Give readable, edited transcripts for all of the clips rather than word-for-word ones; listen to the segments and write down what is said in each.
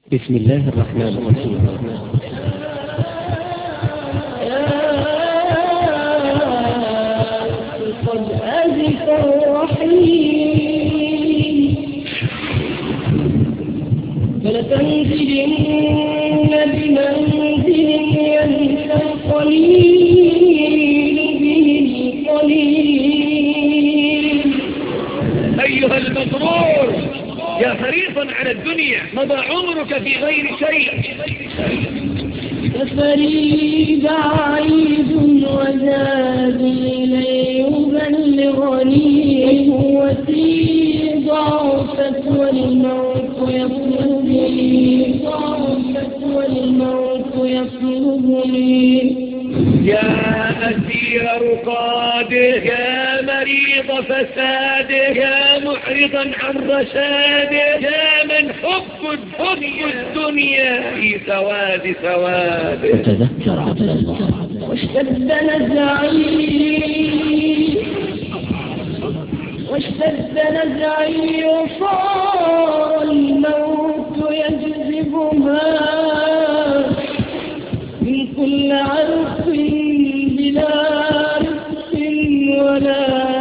بسم الله الرحمن الرحيم. قد أزف الرحيم فلتنزلن بمنزل ينسى القليل به القليل. أيها المغرور يا حريصا على الدنيا، مضى عمرك في غير شيء. سفري بعيد وزادي لن يبلغني، قوتي ضعفت والموت يطلبني، ضعفت والموت يطلبني. يا أسير رقاده، يا مريض فساده، يا محرضا عن رشاده، يا من حب الدنيا في سواد سواده. تذكر عبد الله. واشتد نزعي وصار الموت يجذبها من كل عرق بلا رزق ولا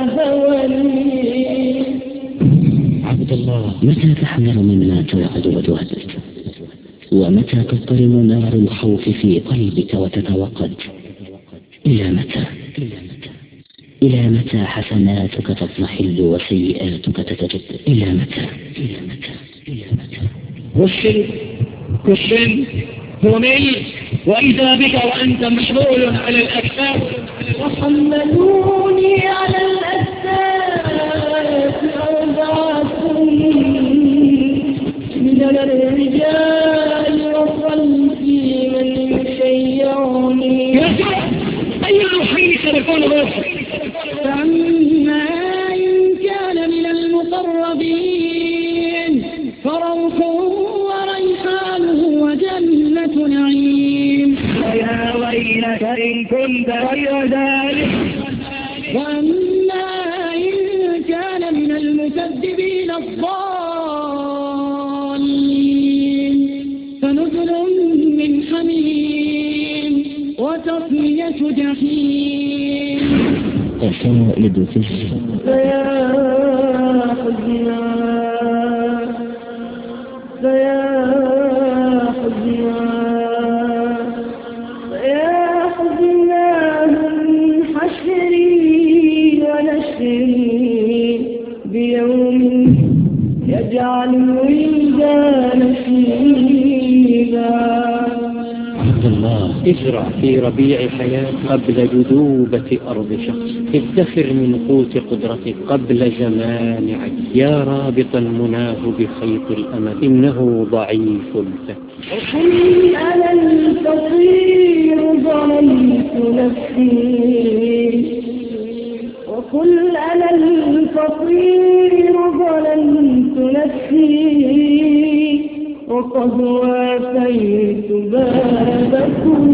هوى. عبد الله، متى تحمل مما توعد وتهدد؟ ومتى تضطرم نار الخوف في قلبك وتتوقد؟ إلى متى؟ إلى متى حسناتك تضمحل وسيئاتك تتجدد؟ إلى متى؟ كشن همل وإذا بك وأنت مشغول على الأكتاف. وحملوني على الأكتاف أربعة من الرجال وخلفي من يشيعني. أي الحين سيكون روحك؟ فأما إن كان من المقربين فروح وريحان وجنة نعيم. ويا ويلك إن كنت غير ذلك. وأما إن كان من المكذبين الضالين فنزل من حميم وتصلية جحيم. قصائد في السماء. فيا حزنا من حشري ونشري بيوم يجعل الولدان شيبا. عبد الله، ازرع في ربيع حياتك قبل جذوبة أرض شخص. ادخر من قوت قدرتك قبل زمان عجز. يا رابطا مناه بخيط الأمل إنه ضعيف الفهم. وقل أنا الفقير ظلمت نفسي، وقل أنا الفقير ظلمت نفسي، وقد وافيت بابكم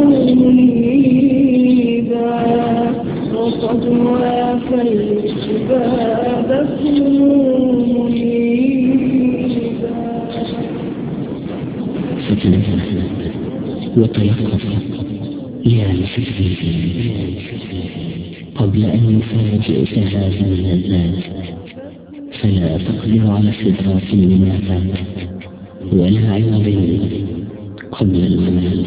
منيبا، وقد وافيت بابكم منيبا. فتنزل وتيقظ يا مسكين قبل أن يفاجئك هذا اللذات، فلا تقدر على استدراك مما فات ولا عوض قبل الممات.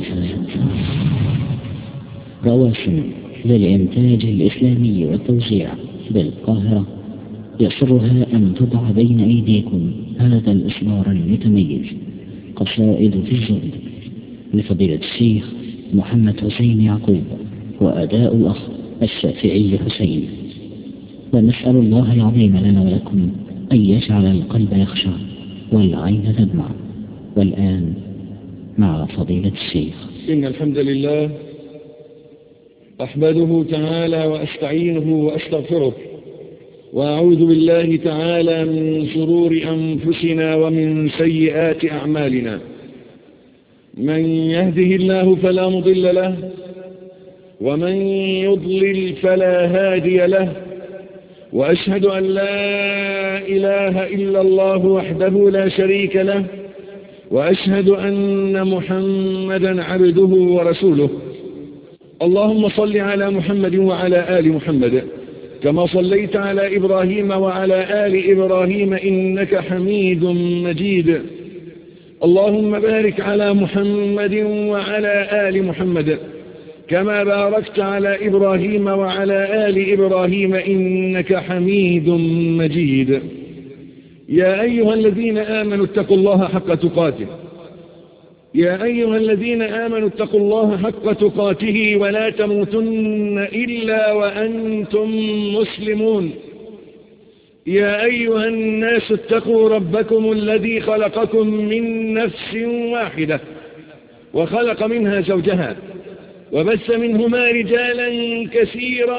رواسم للإنتاج الإسلامي والتوزيع بالقاهرة يسرها أن تضع بين أيديكم هذا الإصدار المتميز، قصائد في الزهد لفضيلة الشيخ محمد حسين يعقوب وأداء الأخ الشافعي حسين. ونسأل الله العظيم لنا ولكم أن يجعل القلب يخشع والعين تدمع. والآن مع فضيلة الشيخ. إن الحمد لله أحمده تعالى وأستعينه وأستغفره، وأعوذ بالله تعالى من شرور أنفسنا ومن سيئات أعمالنا. من يهده الله فلا مضل له، ومن يضلل فلا هادي له، وأشهد أن لا إله إلا الله وحده لا شريك له، وأشهد أن محمدا عبده ورسوله. اللهم صل على محمد وعلى آل محمد كما صليت على إبراهيم وعلى آل إبراهيم إنك حميد مجيد. اللهم بارك على محمد وعلى آل محمد كما باركت على إبراهيم وعلى آل إبراهيم إنك حميد مجيد. يا أيها الذين آمنوا اتقوا الله حق تقاته يا أيها الذين آمنوا اتقوا الله حق تقاته ولا تموتن إلا وأنتم مسلمون. يا أيها الناس اتقوا ربكم الذي خلقكم من نفس واحدة وخلق منها زوجها وبث منهما رجالا كثيرا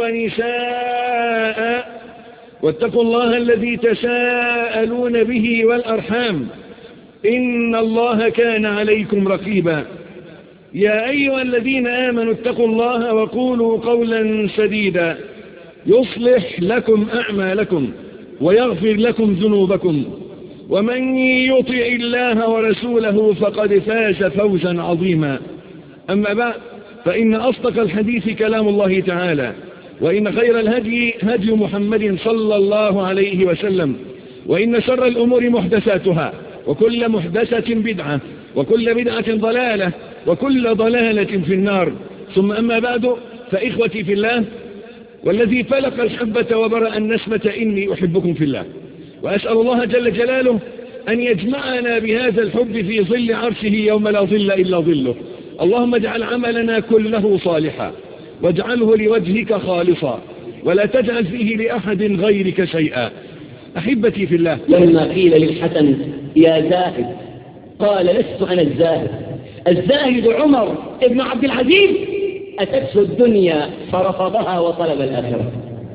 ونساء واتقوا الله الذي تساءلون به والأرحام إن الله كان عليكم رقيبا. يا أيها الذين آمنوا اتقوا الله وقولوا قولا سديدا يصلح لكم أعمالكم ويغفر لكم ذنوبكم ومن يطع الله ورسوله فقد فاز فوزا عظيما. أما بعد فإن أصدق الحديث كلام الله تعالى وإن خير الهدي هدي محمد صلى الله عليه وسلم وإن شر الأمور محدثاتها وكل محدثة بدعة وكل بدعة ضلالة وكل ضلالة في النار. ثم أما بعد فإخوتي في الله والذي فلق الحبة وبرأ النسمة إني أحبكم في الله وأسأل الله جل جلاله أن يجمعنا بهذا الحب في ظل عرشه يوم لا ظل إلا ظله. اللهم اجعل عملنا كله صالحا واجعله لوجهك خالصا ولا تجعل فيه لأحد غيرك شيئا. أحبتي في الله، لما قيل للحسن يا زاهد قال لست أنا الزاهد، الزاهد عمر ابن عبد العزيز أتته الدنيا فرفضها وطلب الآخرة.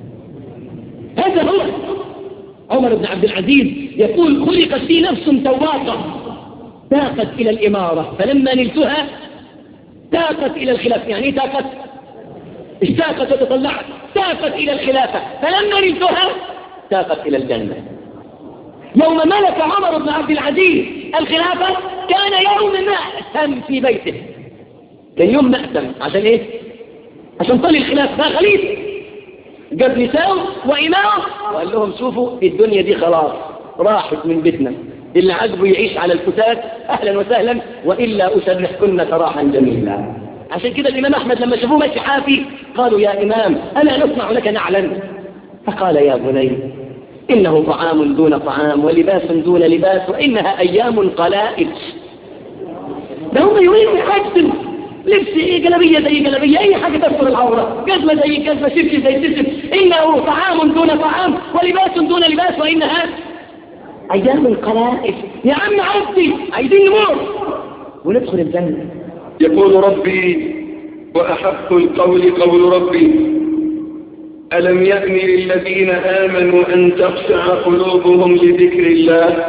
هذا هو عمر بن عبد العزيز يقول خلقت لي نفس تواقة تاقت إلى الإمارة فلما نلتها تاقت إلى الخلافة. يعني تاقت اشتاقت وتطلعت، تاقت إلى الخلافة فلما نلتها تاقت إلى الجنة. يوم ملك عمر بن عبد العزيز الخلافة كان يوم مأتم في بيته، كان يوم مأتم. عشان ايه؟ عشان طلي الخلافة بقى خليفة، جاب نساء وإمام وقال لهم شوفوا الدنيا دي خلاص راحت من بيتنا، اللي عجبه يعيش على الفتات أهلا وسهلا وإلا أسرحكن سراحا جميلا. عشان كده الإمام أحمد لما شافوه ماشي حافي قالوا يا إمام ألا نصنع لك نعلا؟ فقال يا بني إنه طعام دون طعام ولباس دون لباس وإنها أيام قلائل. ده هم يريدوا يحجم لبس ايه، جلبية زي جلبية، اي حاجة تستر العورة، جزمة زي جزمة، شبشب زي شبشب، إنه طعام دون طعام ولباس دون لباس وإنها أيام قلائل. يا عم عبدي عايزين نموت وندخل الجنة. يقول ربي وأحق القول قول ربي ألم يأن للذين آمنوا أن تخشع قلوبهم لذكر الله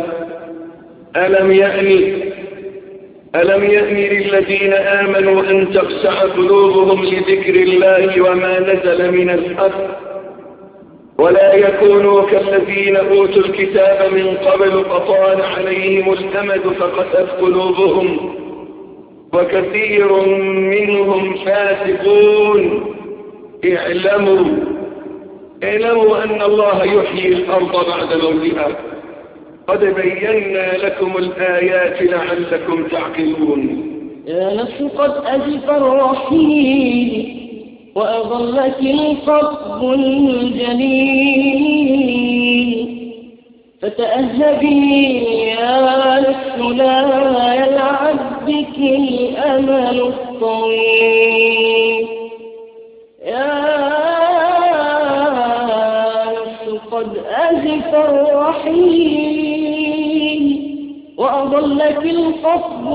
ألم يأن للذين آمنوا أن تخشع قلوبهم لذكر الله وما نزل من الحق ولا يكونوا كالذين أوتوا الكتاب من قبل فطال عليهم الأمد فقست قلوبهم وكثير منهم فاسقون. اعلموا أن الله يحيي الأرض بعد موتها قد بينا لكم الآيات لعلكم تعقلون. يا نفس قد أزف الرحيل وأظلك القطب الجليل فتأهبي يا نفس لا يلعب بك الأمل الطويل. يا نفس قد أزف الرحيل وأضلك القطب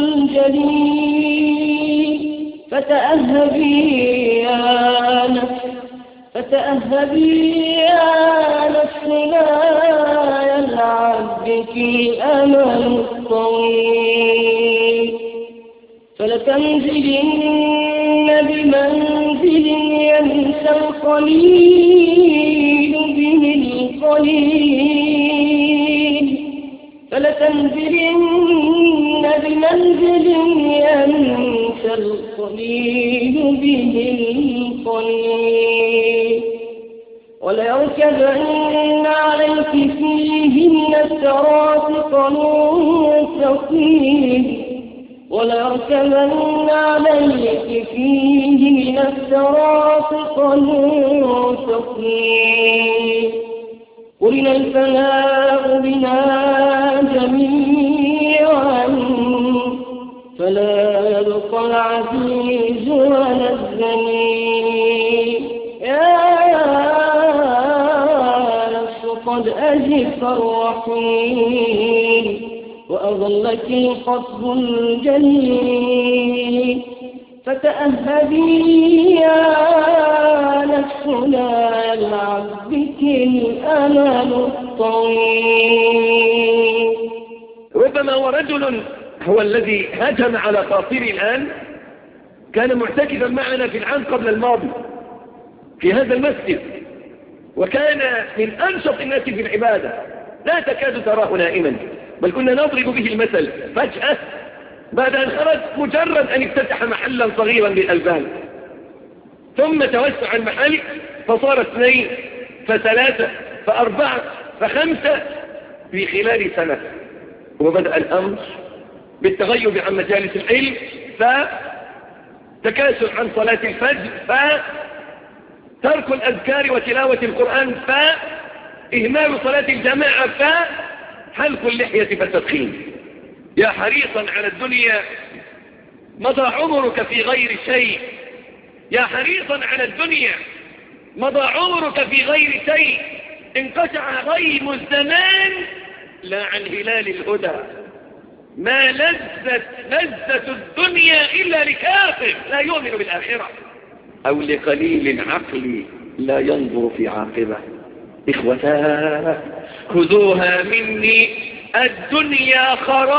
الجليل فتأهبي يا نفس لا يلعب بك الأمل الطويل. فلتنزلن بمنزل ينسى القليل به القليل فلتنزلن بمنزل ينسى القليل به القليل وليركبن عليك فيه من التراتق ثقيل وليركبن عليك فيه من التراتق ثقيل قرن الفناء بنا جميعا فلا يبقى العزيز ولا الذليل يا نفس قد أزف الرحيم وأظلك الخطب الجليل فتأهبي يا نفس لا يلعب بك الأمل الطويل. ربما ورجل هو الذي هجم على خاطري الآن كان معتكفا معنا في العام قبل الماضي في هذا المسجد وكان من أنشط الناس في العبادة لا تكاد تراه نائما بل كنا نضرب به المثل فجأة بعد أن خرج مجرد أن افتتح محلا صغيرا للألبان ثم توسع المحل فصار 2 ف3 ف4 ف5 في خلال سنة وبدأ الأمر بالتغيب عن مجالس العلم فتكاسل عن صلاة الفجر فترك الأذكار وتلاوة القرآن فإهمال صلاة الجماعة فحلق اللحية فالتدخين. يا حريصا على الدنيا مضى عمرك في غير شيء يا حريصا على الدنيا مضى عمرك في غير شيء انقشع غيم الزمان لا عن هلال الهدى ما لذة الدنيا إلا لكافر لا يؤمن بالآخرة أو لقليل العقل لا ينظر في عاقبة. إخوتاه خذوها مني الدنيا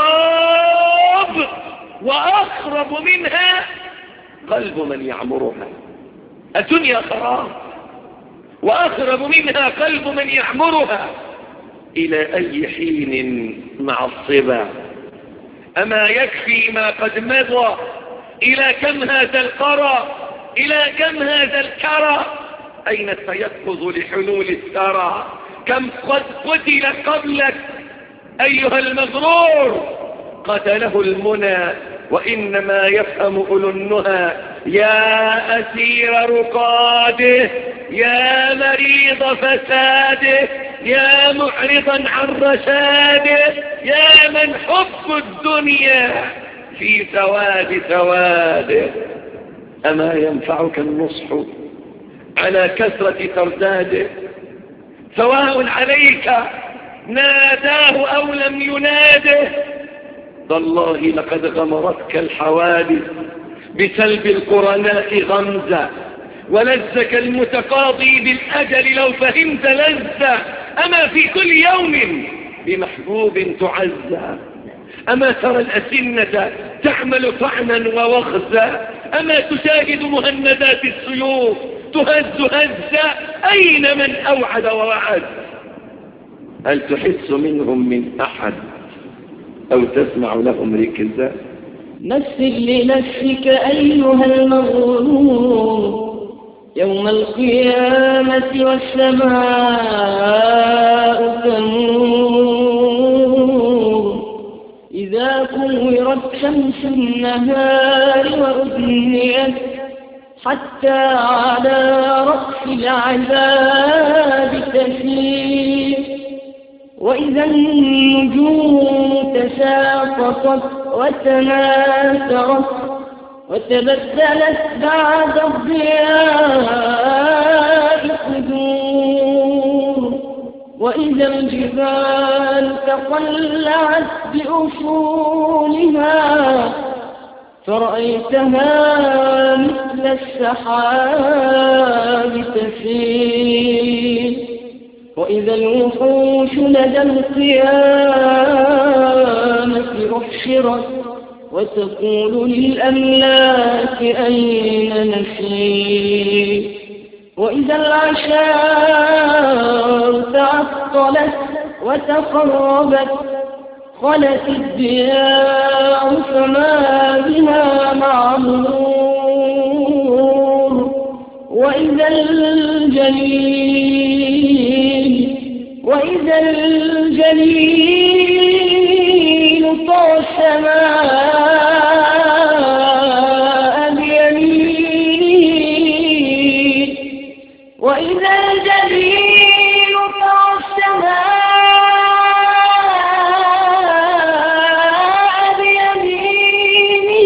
خراب وأخرب منها قلب من يعمرها. الدنيا خراب وأخرب منها قلب من يعمرها. إلى أي حين مع الصبا أما يكفي ما قد مضى إلى كم هذا القرى إلى كم هذا الكرى أين التيقظ لحلول الثرى كم قد قتل قبلك أيها المغرور قتله المنى وإنما يفهم أولو النهى. يا أسير رقاده يا مريض فساده يا معرضا عن رشاده يا من حب الدنيا في سواده أما ينفعك النصح على كثرة ترداده سواء عليك ناداه أو لم يناده. والله لقد غمرتك الحوادث بسلب القرناء غمزة ولذك المتقاضي بالأجل لو فهمت لذة. أما في كل يوم بمحبوب تعزى أما ترى الأسنة تعمل طعنا ووخزا أما تشاهد مهندات السيوف تهز هزا أين من أوعد ووعد. هل تحس منهم من أحد أو تسمع لهم ركزا. مثل لنفسك أيها المغرور يوم القيامة والسماء تنور إذا كورت شمس النهار وأدنيت حتى على رأس العذاب تسير وإذا النجوم تساقطت وتناثرت وتبدلت بعد الضياء قدور وإذا الجبال تقلعت بأصولها فرأيتها مثل السحاب تسير وإذا الوحوش لدى القيامة أحشرت وتقول للأملاك أين نسير وإذا العشار تعطلت وتقربت خلت الديار فما بها معمور وإذا الجليل طوى السماء بيمينه وإذا الجليل طوى السماء بيمينه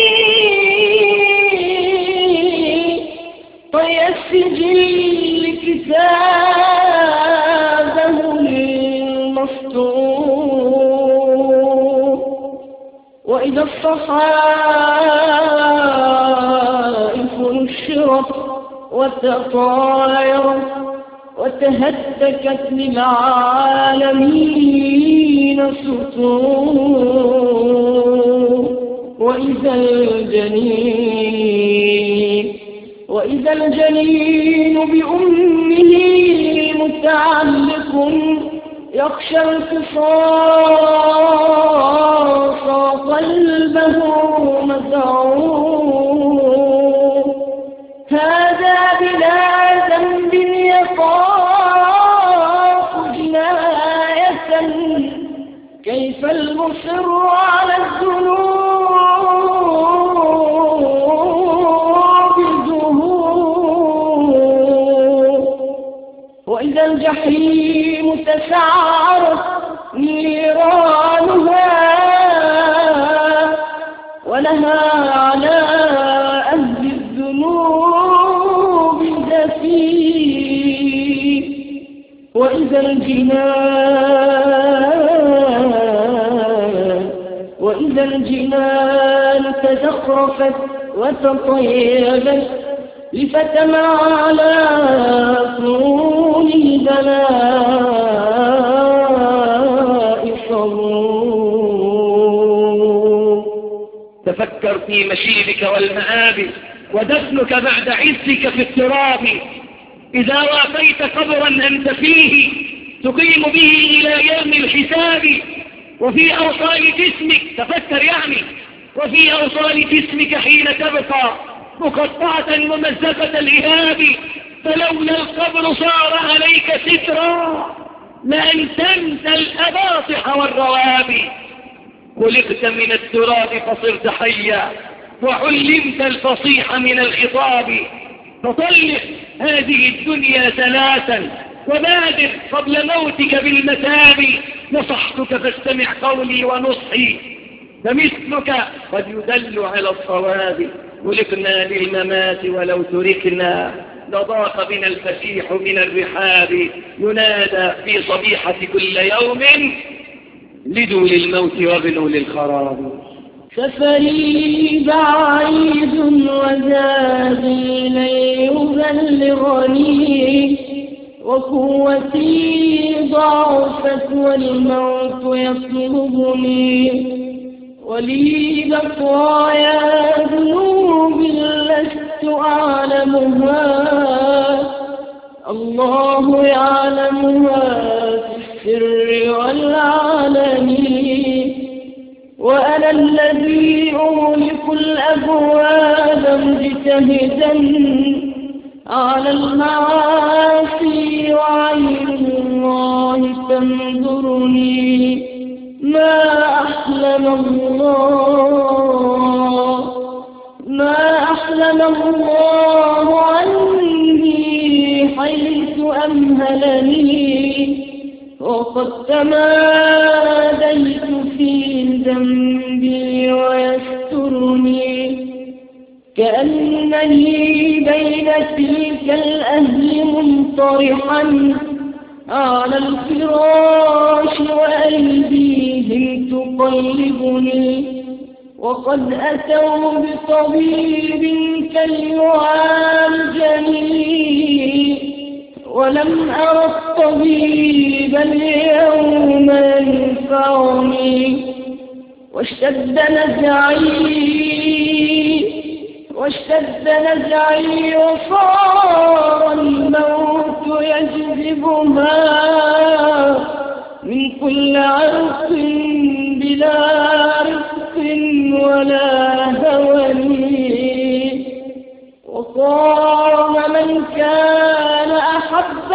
طي السجل كتابه المسطور وإذا الصحائف نشرت وتطايرت وتهتكت للعالمين سطور وإذا الجنين بأمه متعلق يخشى القصاص وقلبه مذعور هذا بلا ذنب يخاف جناية كيف المصر على الذنوب ظهور وإذا الجحيم تسعرت نيرانها ولها على أهل الذنوب دفير وإذا الجنان تزخرفت وتطيبت لفتما على صون البلاء صبور تفكر في مشيبك والمآب ودفنك بعد عزك في التراب إذا وافيت قبرا أنت فيه تقيم به إلى يوم الحساب وفي أوصال جسمك تفكر يعني وفي أوصال جسمك حين تبقى مقطعة ممزقة الإهاب فلولا القبر صار عليك سترا لأن تنسى الأباطح والروابي خلقت من التراب فصرت حيا وعلمت الفصيح من الخطاب فطلق هذه الدنيا ثلاثا وبادر قبل موتك بالمتاب نصحتك فاستمع قولي ونصحي فمثلك قد يدل على الصواب خلقنا للممات ولو تركنا لضاق بنا الفسيح من الرحاب ينادى في صبيحة كل يوم لدوا للموت وابنوا للخراب سفري بعيد وزادي لن يبلغني وقوتي ضعفت والموت يطلبني ولي بقايا ذنوب لست أعلمها الله يعلمها في السر والعلن وأنا الذي أغلق الأبواب مجتهدا على المعاصي وعين الله تنظرني ما أحلم الله عني حيث أمهلني وقد تماديت في ذنبي ويسترني كأنني بين تلك الأهل منطرحا على الفراش وأيديهم تقلبني وقد أتوا بطبيب كي يعالجني ولم أر الطبيب اليوم ينفعني واشتد نزعي وصار الموت يجذبها من كل عرق بلا رفق ولا هوني وصار من كان أحب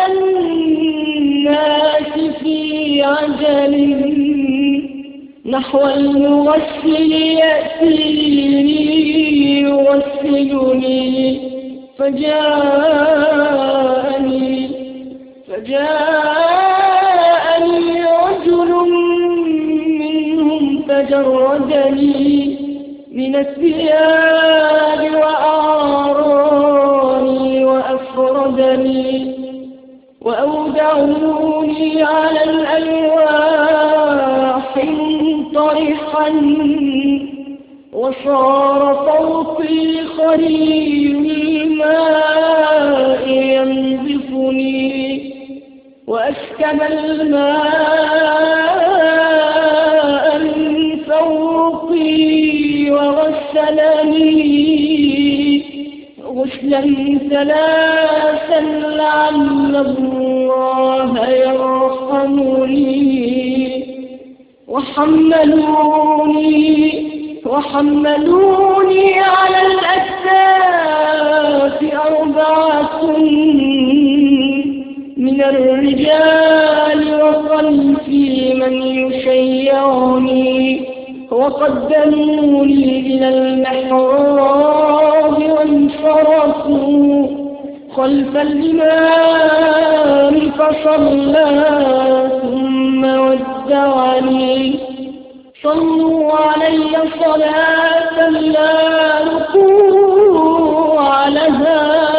الناس في عجل نحو المغسل يأتيني يغسلني فجاءني رجل منهم فجردني من الثياب وأعراني وأفردني وأودعوني على الألواح منطرحا وصار صوتي خرير الماء ينزفني وأسكب الماء من فوقي وغسلني غسلا ثلاثا لعل الله يرحمني وحملوني على الأكتاف 4 من الرجال وخلفي من يشيعني وقدموني إلى المحراب وانصرفوا خلف الإمام فصلى ثم ودعني صلوا علي صلاة لا ركوع لها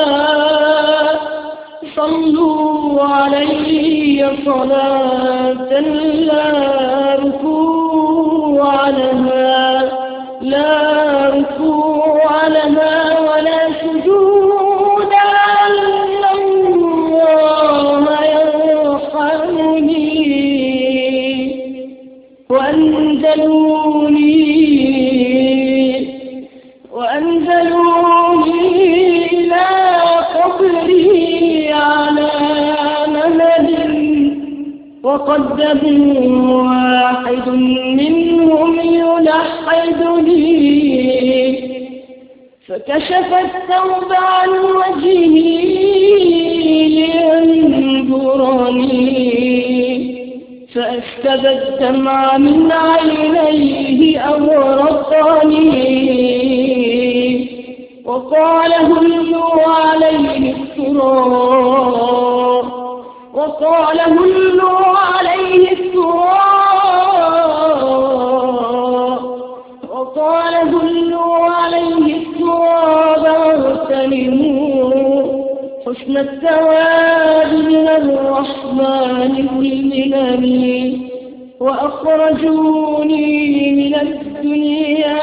صلوا علي صلاة لا ركوع لها ولا سجود أن الله يرحمني وأنزلوني إلى قبري على مهد وقدموا واحد منهم يلحدني فكشف الثوب عن وجهي لينظرني فأسكب الدمع من عينيه أغرقني وقال هلوا عليه التراب واغتنموا حسن الثواب من الرحمن المنن وأخرجوني من الدنيا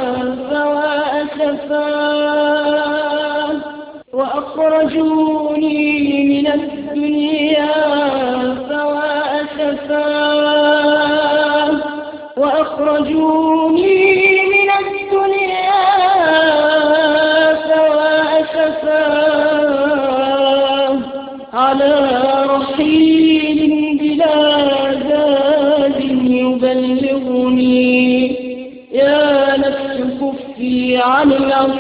على رحيل بلا زاد يبلغني يا نفس كفي عن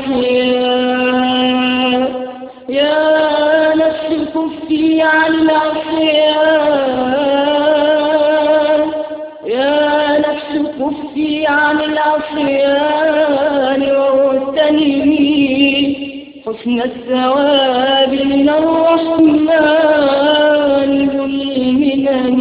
العصيان يا نفس كفي عن العصيان يا نفس كفي عن العصيان واغتنمي حسن الثواب من الرحمن ذو المنن.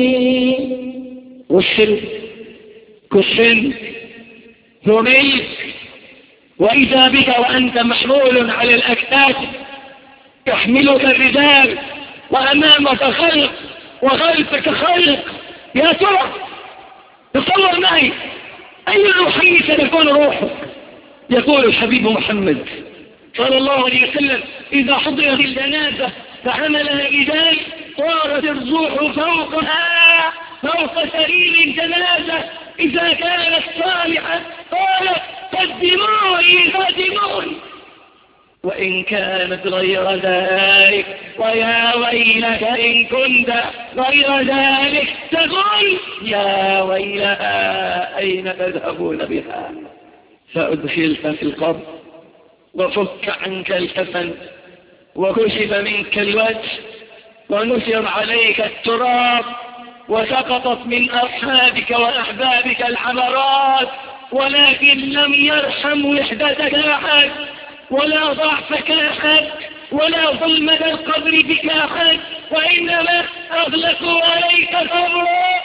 كسل ذريت وإذا بك وأنت محمول على الأكتاف يحملك الرجال وأمامك خلق وخلفك خلق. يا ترى تصور معي أي روحي ستكون روحك؟ يقول الحبيب محمد صلى الله عليه وسلم إذا حضرت الجنازة فحملها رجال طارت الروح فوقها فوق سرير الجنازة إذا كانت صالحة قالت قدموني وإن كانت غير ذلك ويا ويلك إن كنت غير ذلك تقول يا ويلها أين تذهبون بها؟ فأدخلت في القبر وفك عنك الكفن وكشف منك الوجه ونثر عليك التراب وسقطت من أصحابك وأحبابك العبرات، ولكن لم يرحم وحدتك أحد ولا ضعفك أحد ولا ظلمة القبر بك أحد، وإنما أغلقوا عليك صبرا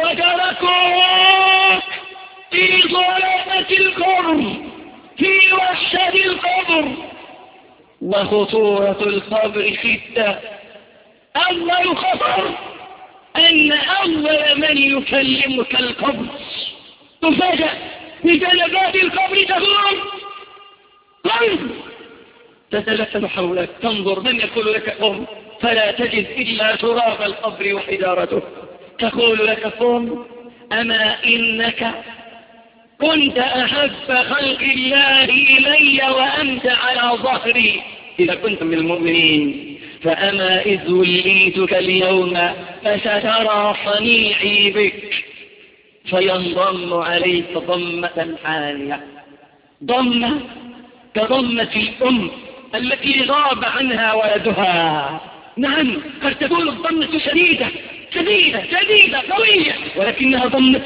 وتركوك في ظلمة القبر في وحشة القبر. وخطورة القبر شدة. أول خطر أن أول من يكلمك القبر، تفاجأ بجلبات القبر تقول قم، تتلفت حولك تنظر من يقول لك قم، فلا تجد إلا تراب القبر وحجارته. تقول لك قم، أما إنك كنت أحب خلق الله إلي وأنت على ظهري إذا كنت من المؤمنين، فأما إذ وليتك اليوم فسترى صنيعي بك. فينضم عليك ضمة حانية، ضمة كضمة الأم التي غاب عنها ولدها. نعم، قد تكون الضمة شديدة شديدة شديدة قوية، ولكنها ضمة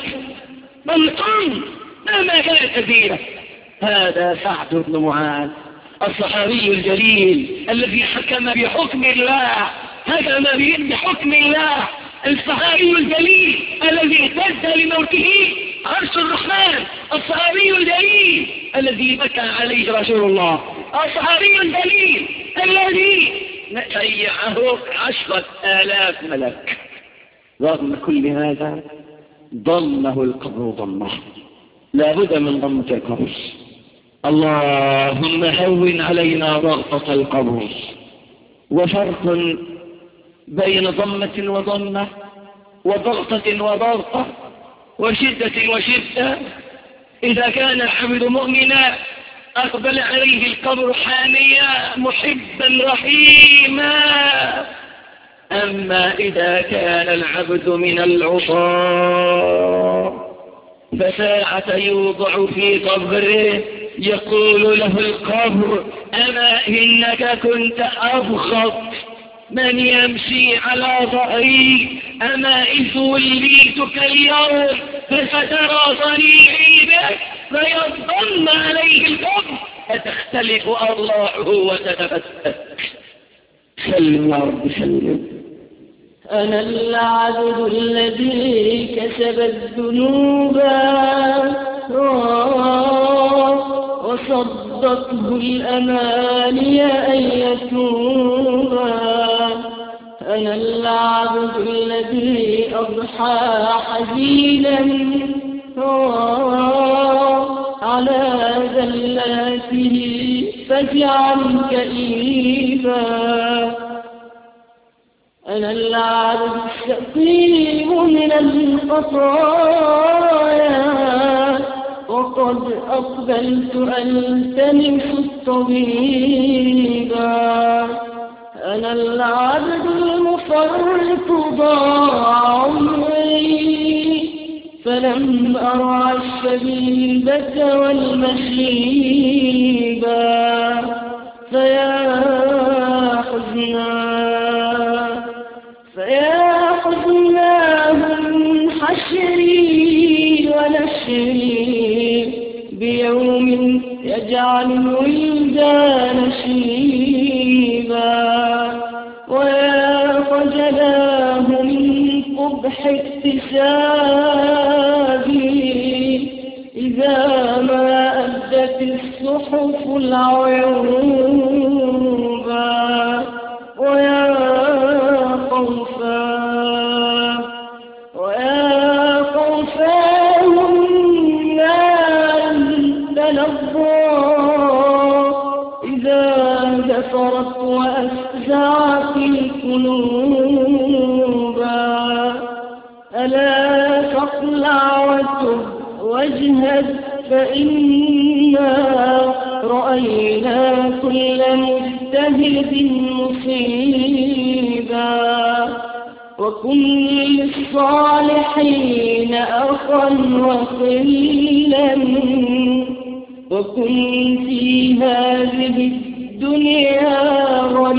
مهما كانت كبيرة. هذا سعد بن معاذ الصحابي الجليل الذي حكم بحكم الله، حكم بحكم الله، الصحابي الجليل الذي اهتز لموته عرش الرحمن، الصحابي الجليل الذي بكى عليه رسول الله، الصحابي الجليل الذي شيعه 10,000 ملك. رغم كل هذا ضمه القبر ضمه، لا بد من ضمة القبر. اللهم هون علينا ضغطة القبر. وفرق بين ضمة وضمة وضغطة وضغطة وشدة وشدة. إذا كان العبد مؤمنا أقبل عليه القبر حاميا محبا رحيما، أما إذا كان العبد من العصاة فساعة يوضع في قبره يقول له القبر أما إنك كنت أبخط من يمشي على ظهري، أما إذ وليتك اليوم فسترى صنيعي بك، فيضم عليه القبر فتختلف أضلاعه وتتفتت. سلم يا رب سلم. أنا العبد الذي كسب الذنوب وصدته الأماني أن يتوبا. أنا العبد الذي أضحى حزينا على ذلاته فاجعل كئيبا. أنا العبد السقيم من الخطايا وقد أقبلت ألتمس الطبيبا. أنا العبد المفرط ضاع عمري فلم أرع الشبيبة والمشيبا. فيا حزنا من حشري ونشري بيوم يجعل الولدان شيبا. ويا خجلاه من قبح اكتسابي إذا ما أدت الصحف العيوبا. ويا خوفاه النار تلظى إذا دفرت وأفزعت القلوبا. ألا تطلع وتب واجهد فإنا رأينا كل مجتهد مصيبا وكل الصالحين أخا وخلا وكن في هذه الدنيا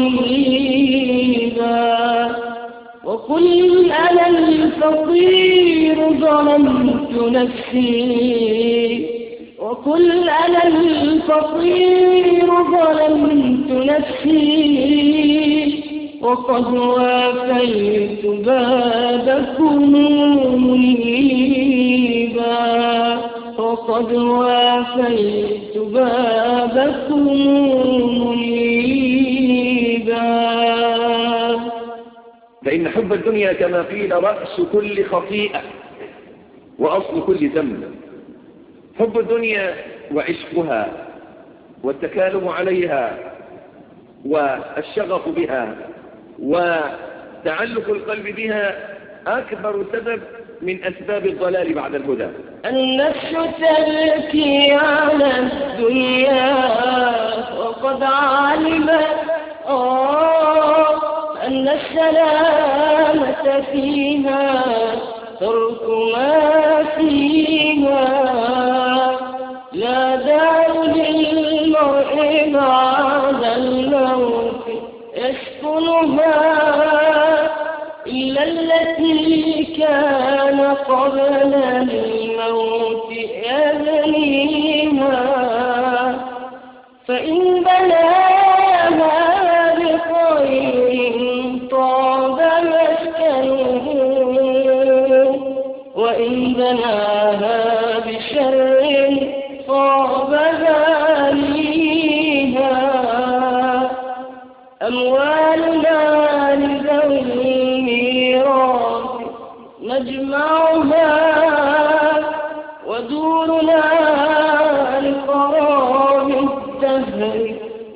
غريبا وقل أنا الفقير ظلمت نفسي وقل أنا الفقير ظلمت نفسي وقد وافيت بابكم منيبا وقد وافيت بابكم منيبا. فإن حب الدنيا كما قيل رأس كل خطيئة وأصل كل ذنب. حب الدنيا وعشقها والتكالب عليها والشغف بها وتعلق القلب بها أكبر سبب من أسباب الضلال بعد الهدى. النفس تبكي على الدنيا وقد علمت أن السلامة فيها ترك ما فيها لا دار للمرء بعد الموت يسكنها إلا التي كان قبل الموت يبنيها فإن بناها بخير طاب مسكنه وإن بناها بشر طاب بانيها. أموالنا لذوي الميراث نجمعها ودورنا لقرار الدهر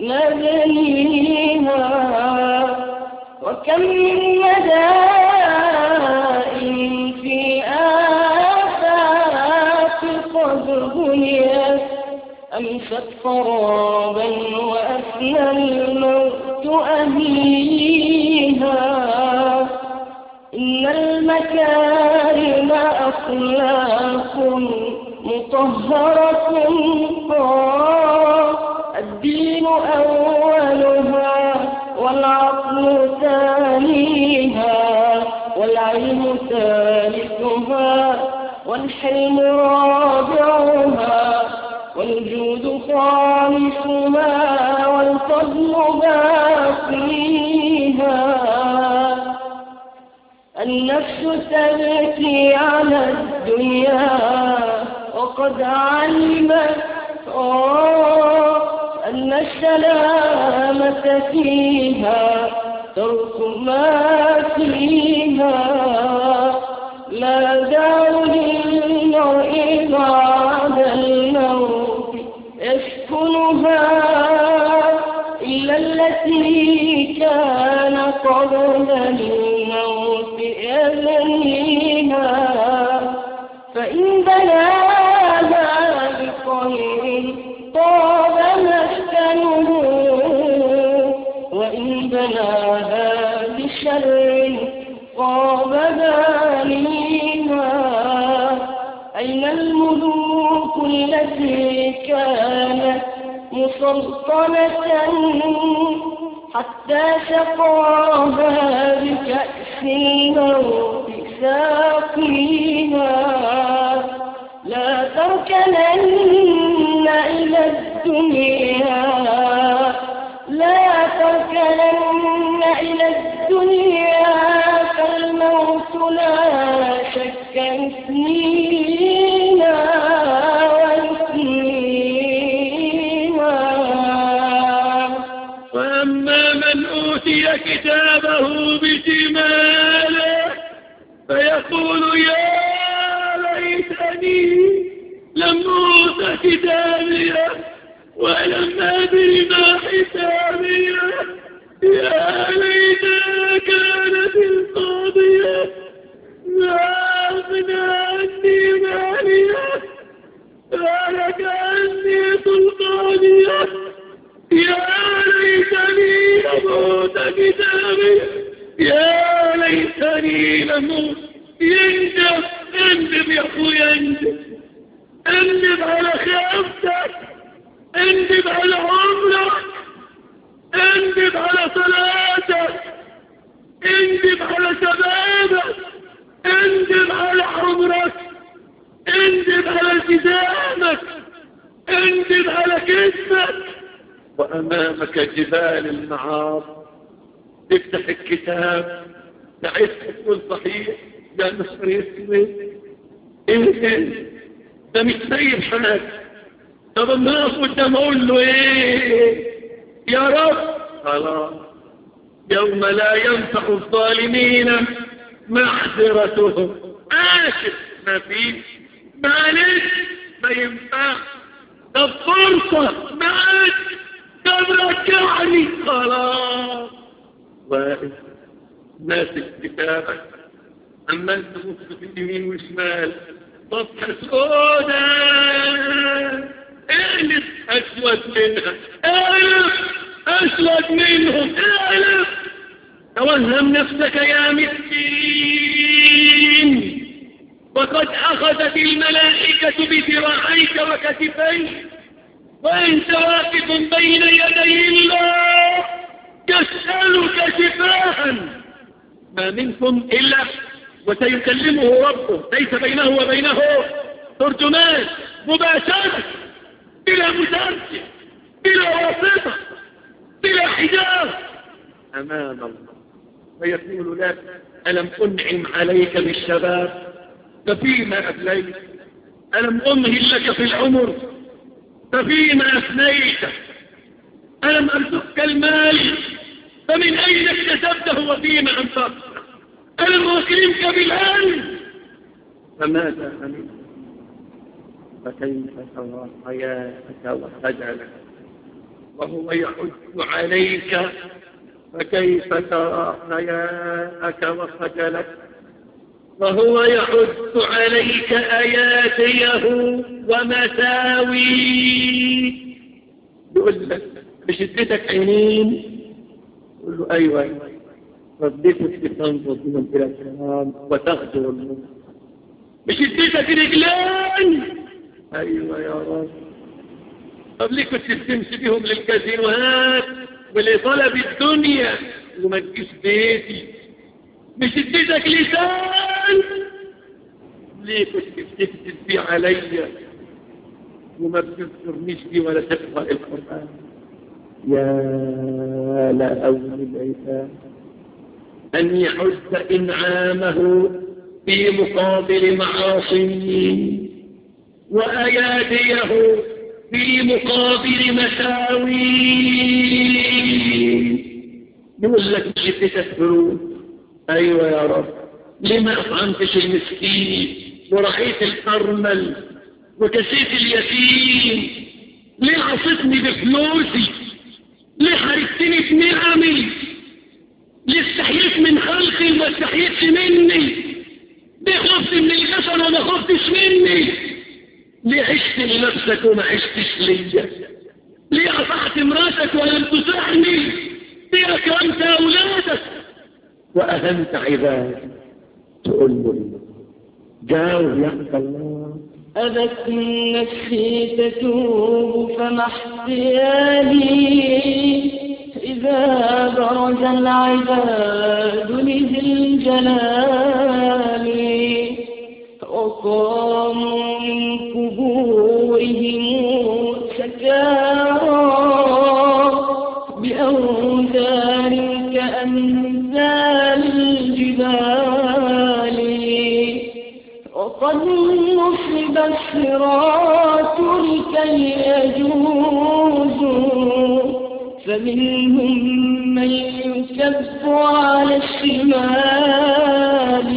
نبنيها وكم من مدائن في آفاق قد بنيت أمست خرابا وأفنى الموت أهليها. إن المكارم أخلاق مطهرة الدين أولها والعقل ثانيها والعلم ثالثها والحلم رابعها والجود خامسها والفضل باقيها. النفس تبكي على الدنيا وقد علمت أن السلامة فيها ترك ما فيها لا دار للمرء بعد الموت يسكنها إلا التي كان قبل الموت يبنيها فإن بناها بخير طاب مسكنه وإن بناها بشر طاب بانيها. أين الملوك التي كانت مسلطنة حتى سقاها بكأس الموت ساقيها. لا تركنن إلى الدنيا لا تركنن إلى الدنيا فالموت لا شك يثنينا ويثنينا. وأما من أوتي كتابه بشماله فيقول يا ليتني لم أوت كتابيه ولم أدر ما حسابيه يا ليتها كانت القاضية ما أغنى عني ماليه هلك عني ليتني سلطانية يا ليتني لموت كتابي يا ليتني لموت اندب يا اخويا اندب على خيابتك اندب على عمرك اندب على صلاتك اندب على شبابك اندب على عمرك اندب على التزامك اندب على كذبك وامامك جبال المعاصي تفتح الكتاب تعيش تقول صحيح يا نصر يسوي ايه ده مش سيب حاجه طب اما اقف قدام اقول له ايه يا رب خلاص يوم لا ينفع الظالمين معذرتهم آسف ما فيه معلش ما ينفع طب فرصة معك طب رجعني خلاص واقف ماسك كتابك عمال تبص في اليمين وشمال صفحة سوداء اقلب اسود منها اقلب اسود منهم اقلب توهم نفسك يا مسكين وقد اخذت الملائكة بذراعيك وكتفيك وانت واقف بين يدي الله يسألك شفاها ما منكم الا وسيكلمه ربه ليس بينه وبينه ترجمان مباشرة بلا مترجم بلا واسطة بلا حجاب أمام الله ويقول لك ألم أنعم عليك بالشباب ففيما أبليت ألم أمهل لك في العمر ففيما أفنيت ألم أرزقك المال فمن أين اكتسبته وفيما أنفقت ألم أكرمك بالعلم فماذا عملت فكيف ترى حياتك وخجلك وهو يحث عليك فكيف ترى حياتك وخجلك وهو يحث عليك آياته ومساويه يقول لك بشدتك عينين يقول له أيوة ربيتك تنفض من إلى السلام وتغدو النور بشدتك رجلان أيوة يا رب طب ليه كنت تمشي بهم للكازينوهات ولطلب الدنيا وما تجيش بيتي بشدتك لسان ليه كنت بتكتب بيه عليا وما بتذكرنيش بيه ولا تقرأ القرآن يا لا أول العتاب أن يحث إنعامه في مقابل معاصيه وأياديه في مقابل مساويه يقول لك جبتك فلوس أيوة يا رب لما أطعمتش المسكين ورعيت الأرمل وكسيت اليتيم ليه عصتني بفلوسي ليه حركتني بنعمي ليه استحييت من خلقي وما استحييتش مني ليه خفت من البشر وما خفتش مني ليه عشت لنفسك وما عشتش ليا ليه قطعت مراتك ولم تسعني ليه أكرمت أولادك وأهنت عبادك تقول له جاوب يا الله أبت نفسي تتوب فما احتيالي إذا برز العباد لذي الجلال وقاموا من قبورهم سكارى بأوزار كأمثال الجبال وقد نصب الصراط لكي يجوزوا فمنهم من يكب على الشمال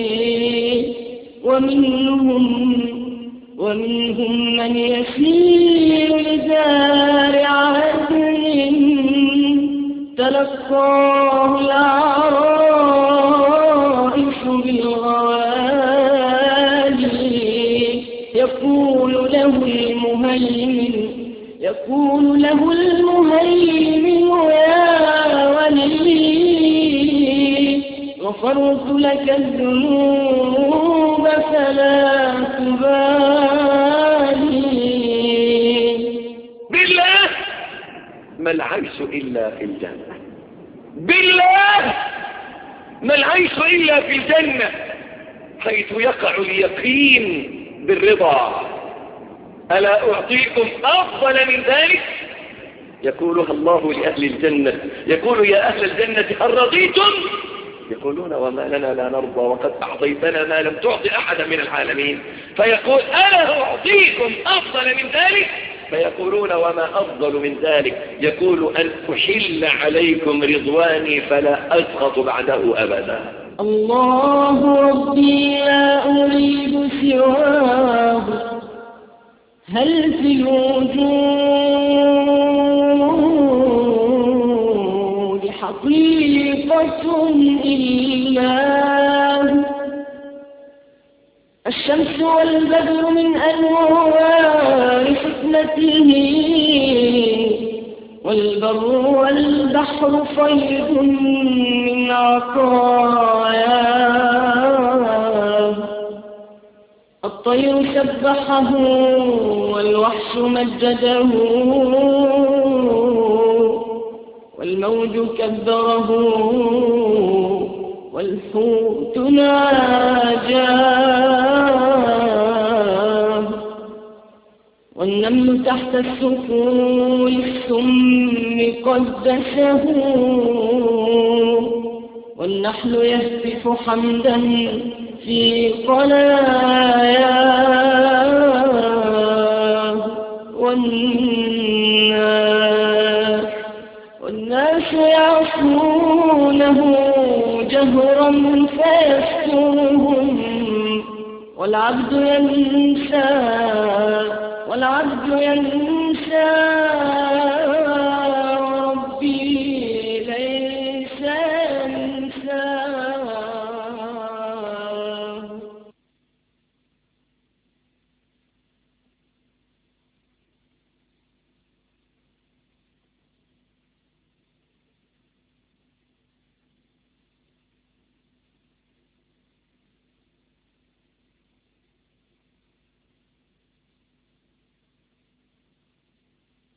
ومنهم من يسير لدار عدن تلقاه العرائس بالغوالي يقول له المهيمن المهيمن يقول له المهيمن يا ولي غفرت لك الذنوب فلا تبالي. بالله ما العيش إلا في الجنة، بالله ما العيش إلا في الجنة، حيث يقع اليقين بالرضا. ألا أعطيكم أفضل من ذلك؟ يقولها الله لأهل الجنة، يقول يا أهل الجنة هل رضيتم؟ يقولون وما لنا لا نرضى وقد أعطيتنا ما لم تعطي أحدا من العالمين. فيقول ألا أعطيكم أفضل من ذلك؟ فيقولون وما أفضل من ذلك؟ يقول أن أحل عليكم رضواني فلا أسخط بعده أبدا. الله ربي لا أريد سواه هل في الوجود حقيقة إلا الشمس والبدر من أنوار حكمته والبر والبحر فيض من عطاياه الطير سبحه والوحش مجده والموج كبره والحوت ناجاه والنمل تحت السقول السم قدسه والنحل يهتف حمدا في قلاياه والناس يعصونه جهرا فيسترهم والعبد ينسى وربي ليس ينسى.